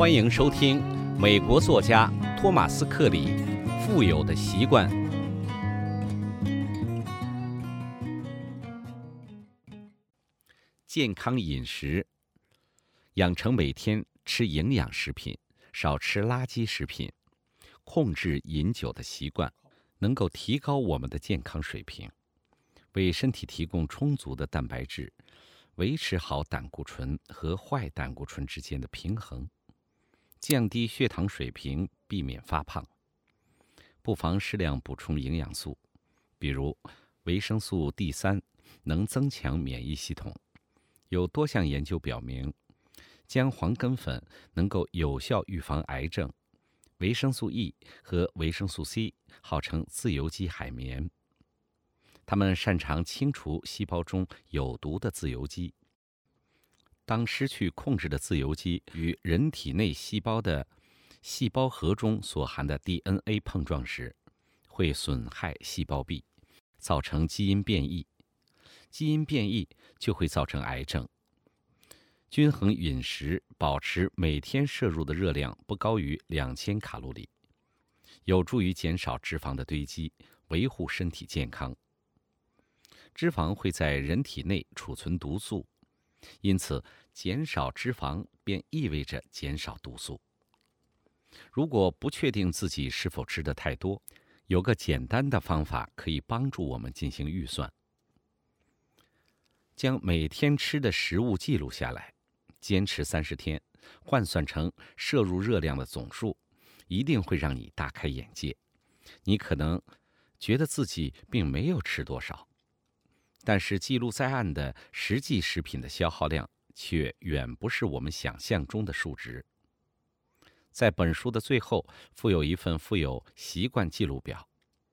欢迎收听美国作家托马斯·克里《富有的习惯》。健康饮食，养成每天吃营养食品，少吃垃圾食品，控制饮酒的习惯，能够提高我们的健康水平，为身体提供充足的蛋白质，维持好胆固醇和坏胆固醇之间的平衡，降低血糖水平，避免发胖。不妨适量补充营养素，比如维生素 D3 能增强免疫系统。有多项研究表明，姜黄根粉能够有效预防癌症。维生素 E 和维生素 C 号称自由基海绵，它们擅长清除细胞中有毒的自由基。当失去控制的自由基与人体内细胞的细胞核中所含的 DNA 碰撞时，会损害细胞壁，造成基因变异。基因变异就会造成癌症。均衡饮食，保持每天摄入的热量不高于2000卡路里，有助于减少脂肪的堆积，维护身体健康。脂肪会在人体内储存毒素，因此减少脂肪便意味着减少毒素。如果不确定自己是否吃得太多，有个简单的方法可以帮助我们进行预算。将每天吃的食物记录下来，坚持30天，换算成摄入热量的总数，一定会让你大开眼界。你可能觉得自己并没有吃多少，但是记录在案的实际食品的消耗量却远不是我们想象中的数值。在本书的最后附有一份富有习惯记录表。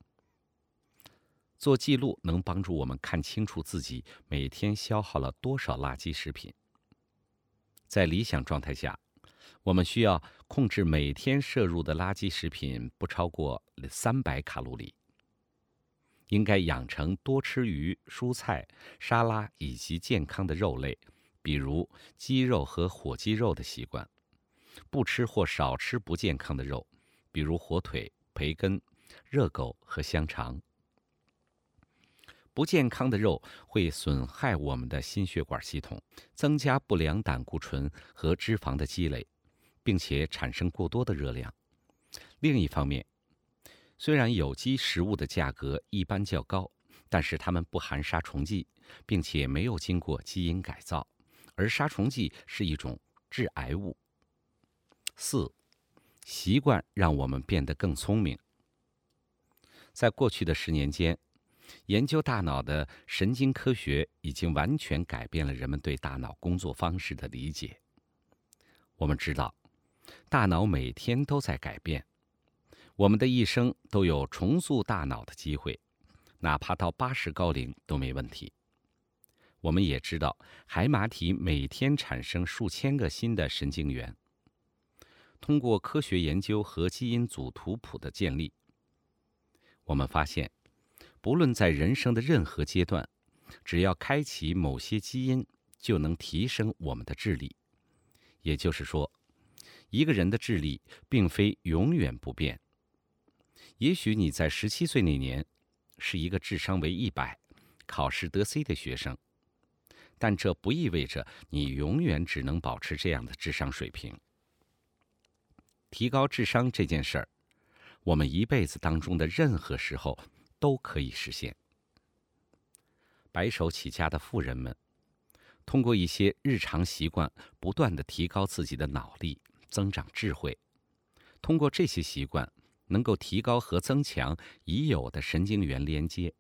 做记录能帮助我们看清楚自己每天消耗了多少垃圾食品。在理想状态下，我们需要控制每天摄入的垃圾食品不超过300卡路里。应该养成多吃鱼、蔬菜、沙拉以及健康的肉类，比如鸡肉和火鸡肉的习惯。不吃或少吃不健康的肉，比如火腿、培根、热狗和香肠。不健康的肉会损害我们的心血管系统，增加不良胆固醇和脂肪的积累，并且产生过多的热量。另一方面，虽然有机食物的价格一般较高，但是它们不含杀虫剂，并且没有经过基因改造，而杀虫剂是一种致癌物。4. 习惯让我们变得更聪明。在过去的10年间，研究大脑的神经科学已经完全改变了人们对大脑工作方式的理解。我们知道，大脑每天都在改变，我们的一生都有重塑大脑的机会，哪怕到80高龄都没问题。我们也知道，海马体每天产生数千个新的神经元。通过科学研究和基因组图谱的建立，我们发现，不论在人生的任何阶段，只要开启某些基因，就能提升我们的智力。也就是说，一个人的智力并非永远不变。也许你在17岁那年是一个智商为100、考试得 C 的学生，但这不意味着你永远只能保持这样的智商水平。提高智商这件事儿，我们一辈子当中的任何时候都可以实现。白手起家的富人们，通过一些日常习惯，不断地提高自己的脑力，增长智慧。通过这些习惯，能够提高和增强已有的神经元连接，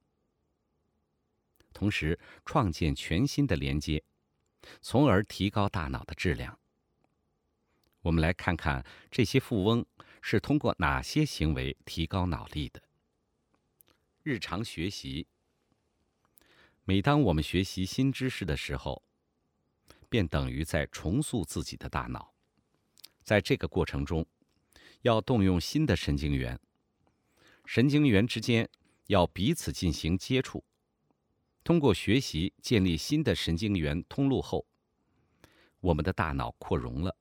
同时创建全新的连接，从而提高大脑的质量。我们来看看这些富翁是通过哪些行为提高脑力的。日常学习。每当我们学习新知识的时候，便等于在重塑自己的大脑。在这个过程中，要动用新的神经元，神经元之间要彼此进行接触。通过学习建立新的神经元通路后，我们的大脑扩容了，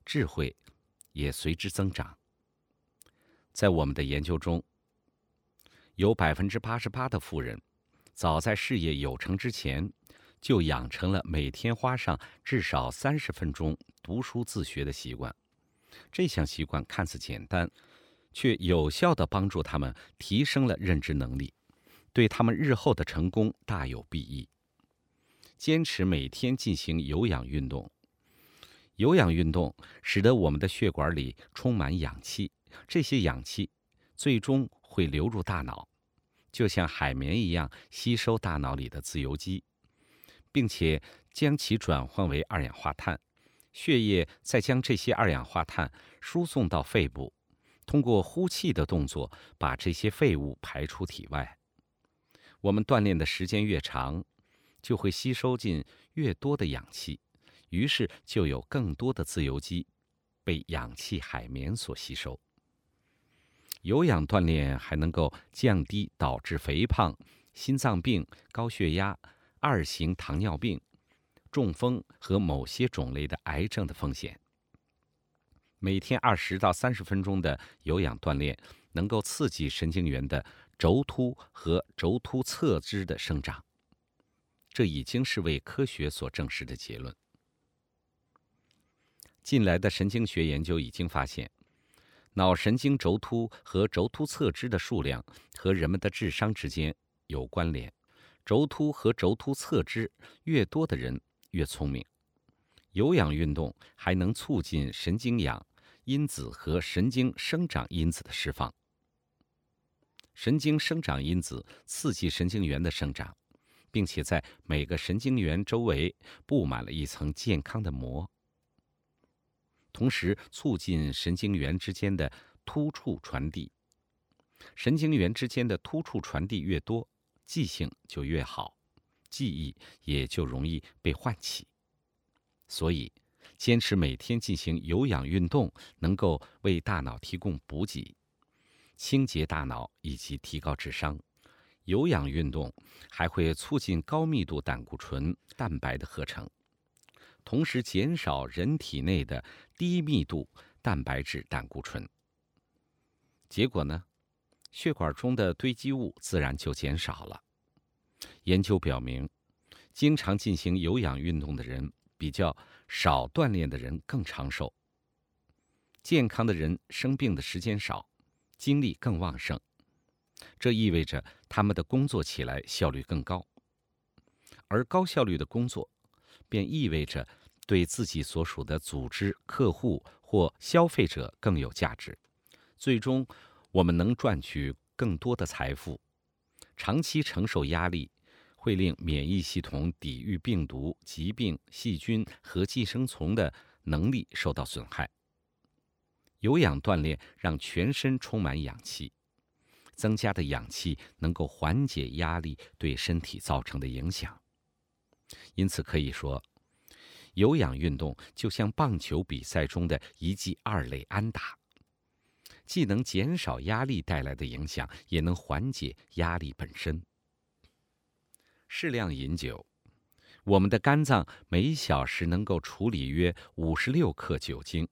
智慧也随之增长。在我们的研究中，有88%的富人早在事业有成之前，就养成了每天花上至少30分钟读书自学的习惯。这项习惯看似简单，却有效地帮助他们提升了认知能力，对他们日后的成功大有裨益。坚持每天进行有氧运动，有氧运动使得我们的血管里充满氧气，这些氧气最终会流入大脑，就像海绵一样吸收大脑里的自由基，并且将其转换为二氧化碳。血液再将这些二氧化碳输送到肺部，通过呼气的动作把这些废物排出体外。我们锻炼的时间越长，就会吸收进越多的氧气，于是就有更多的自由基被氧气海绵所吸收。有氧锻炼还能够降低导致肥胖、心脏病、高血压、2型糖尿病、中风和某些种类的癌症的风险。每天20到30分钟的有氧锻炼能够刺激神经元的轴突和轴突侧支的生长，这已经是为科学所证实的结论。近来的神经学研究已经发现，脑神经轴突和轴突侧支的数量和人们的智商之间有关联。轴突和轴突侧支越多的人越聪明。有氧运动还能促进神经氧因子和神经生长因子的释放。神经生长因子刺激神经元的生长，并且在每个神经元周围布满了一层健康的膜，同时促进神经元之间的突触传递。神经元之间的突触传递越多，记性就越好，记忆也就容易被唤起。所以，坚持每天进行有氧运动，能够为大脑提供补给，清洁大脑以及提高智商。有氧运动还会促进高密度胆固醇蛋白的合成，同时减少人体内的低密度蛋白质胆固醇。结果呢，血管中的堆积物自然就减少了。研究表明，经常进行有氧运动的人比较少锻炼的人更长寿。健康的人生病的时间少，精力更旺盛，这意味着他们的工作起来效率更高。而高效率的工作便意味着对自己所属的组织、客户或消费者更有价值，最终我们能赚取更多的财富。长期承受压力会令免疫系统抵御病毒、疾病、细菌和寄生虫的能力受到损害。有氧锻炼让全身充满氧气，增加的氧气能够缓解压力对身体造成的影响。因此可以说，有氧运动就像棒球比赛中的一记2垒安打，既能减少压力带来的影响，也能缓解压力本身。适量饮酒，我们的肝脏每小时能够处理约56克酒精，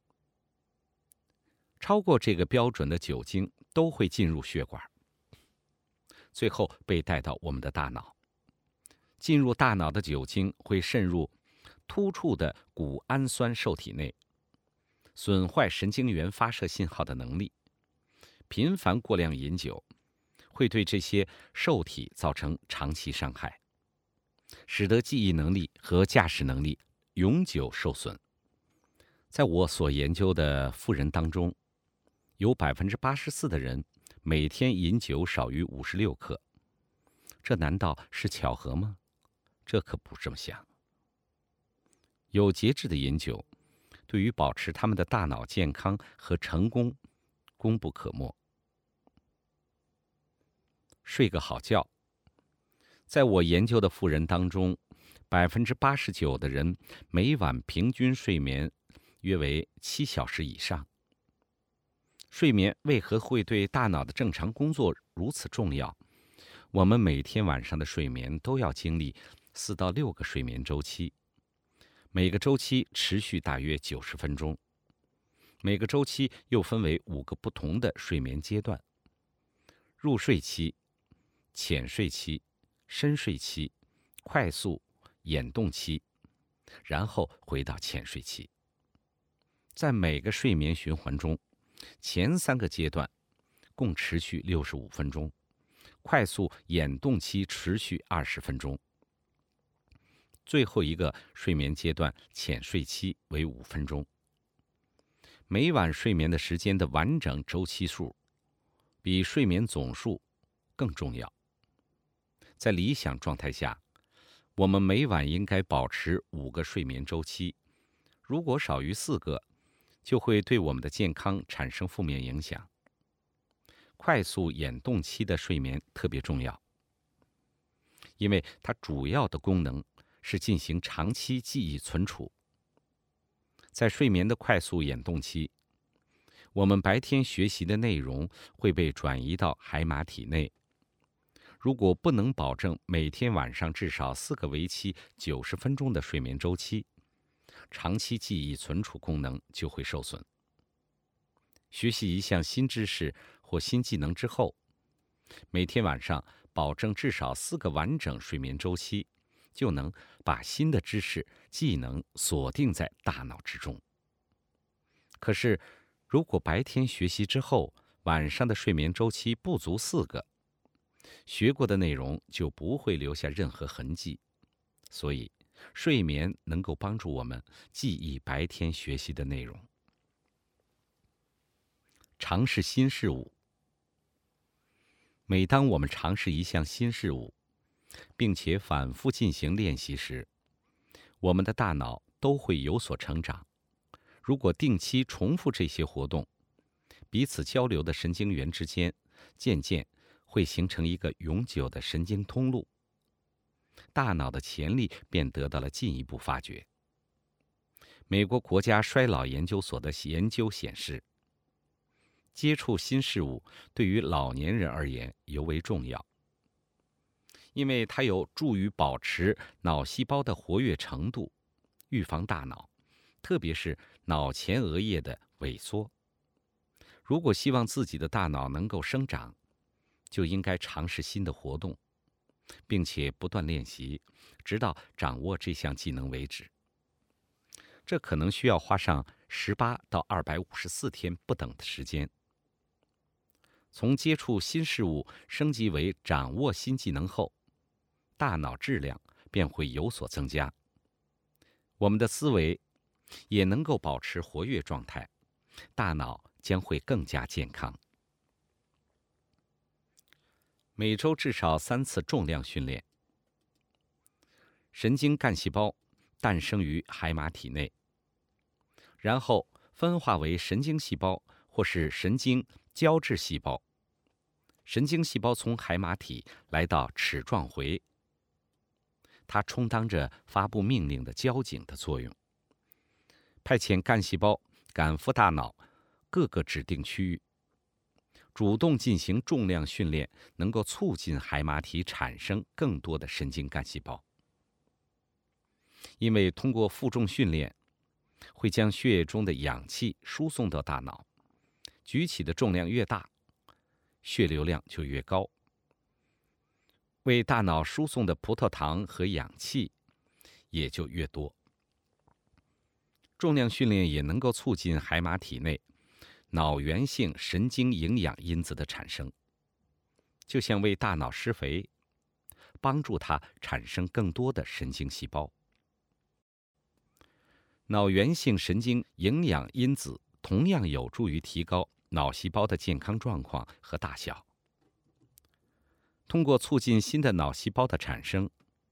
超过这个标准的酒精都会进入血管，最后被带到我们的大脑。进入大脑的酒精会渗入突触的谷氨酸受体内，损坏神经元发射信号的能力。频繁过量饮酒会对这些受体造成长期伤害，使得记忆能力和驾驶能力永久受损。在我所研究的富人当中，有84%的人每天饮酒少于56克。这难道是巧合吗？这可不这么想。有节制的饮酒，对于保持他们的大脑健康和成功功不可没。睡个好觉，在我研究的富人当中，89%的人每晚平均睡眠约为7小时以上。睡眠为何会对大脑的正常工作如此重要？我们每天晚上的睡眠都要经历4到6个睡眠周期，每个周期持续大约90分钟。 每个周期又分为5个不同的睡眠阶段：入睡期、浅睡期、深睡期、快速眼动期，然后回到浅睡期。在每个睡眠循环中，前3个阶段共持续65分钟，快速眼动期持续20分钟，最后一个睡眠阶段浅睡期为5分钟。每晚睡眠的时间的完整周期数比睡眠总数更重要。在理想状态下，我们每晚应该保持5个睡眠周期，如果少于4个，就会对我们的健康产生负面影响。快速眼动期的睡眠特别重要，因为它主要的功能是进行长期记忆存储。在睡眠的快速眼动期，我们白天学习的内容会被转移到海马体内。如果不能保证每天晚上至少4个为期90分钟的睡眠周期，长期记忆存储功能就会受损。学习一项新知识或新技能之后，每天晚上保证至少4个完整睡眠周期，就能把新的知识、技能锁定在大脑之中。可是，如果白天学习之后，晚上的睡眠周期不足4个，学过的内容就不会留下任何痕迹。所以，睡眠能够帮助我们记忆白天学习的内容。尝试新事物。每当我们尝试一项新事物，并且反复进行练习时，我们的大脑都会有所成长。如果定期重复这些活动，彼此交流的神经元之间渐渐会形成一个永久的神经通路，大脑的潜力便得到了进一步发掘。美国国家衰老研究所的研究显示，接触新事物对于老年人而言尤为重要，因为它有助于保持脑细胞的活跃程度，预防大脑，特别是脑前额叶的萎缩。如果希望自己的大脑能够生长，就应该尝试新的活动，并且不断练习，直到掌握这项技能为止。这可能需要花上18到254天不等的时间。从接触新事物升级为掌握新技能后，大脑质量便会有所增加，我们的思维也能够保持活跃状态，大脑将会更加健康。每周至少3次重量训练。神经干细胞诞生于海马体内，然后分化为神经细胞或是神经胶质细胞。神经细胞从海马体来到齿状回，它充当着发布命令的交警的作用，派遣干细胞赶赴大脑各个指定区域。主动进行重量训练，能够促进海马体产生更多的神经干细胞。因为通过负重训练，会将血液中的氧气输送到大脑，举起的重量越大，血流量就越高，为大脑输送的葡萄糖和氧气也就越多。重量训练也能够促进海马体内脑源性神经营养因子的产生，就像为大脑施肥，帮助它产生更多的神经细胞。脑源性神经营养因子同样有助于提高脑细胞的健康状况和大小。通过促进新的脑细胞的产生，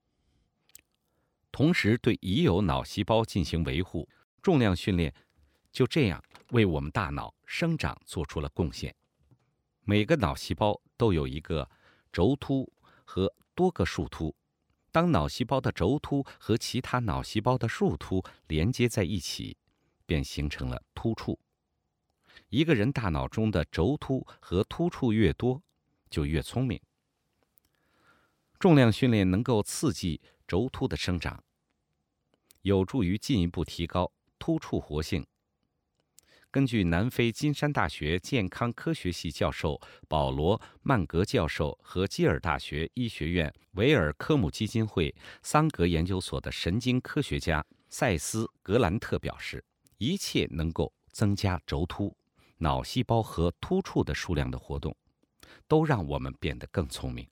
同时对已有脑细胞进行维护，重量训练就这样为我们大脑生长做出了贡献。每个脑细胞都有一个轴突和多个树突，当脑细胞的轴突和其他脑细胞的树突连接在一起，便形成了突触。一个人大脑中的轴突和突触越多，就越聪明。重量训练能够刺激轴突的生长，有助于进一步提高突触活性， 根据南非金山大学健康科学系教授保罗·曼格教授和基尔大学医学院维尔科姆基金会桑格研究所的神经科学家塞斯·格兰特表示，一切能够增加轴突、脑细胞和突触的数量的活动，都让我们变得更聪明。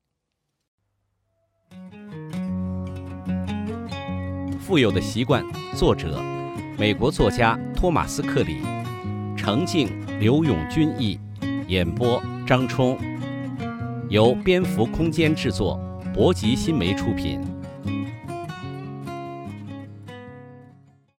富有的习惯，作者美国作家托马斯·克里，程静、刘永军译，演播张冲，由蝙蝠空间制作，博吉新媒出品。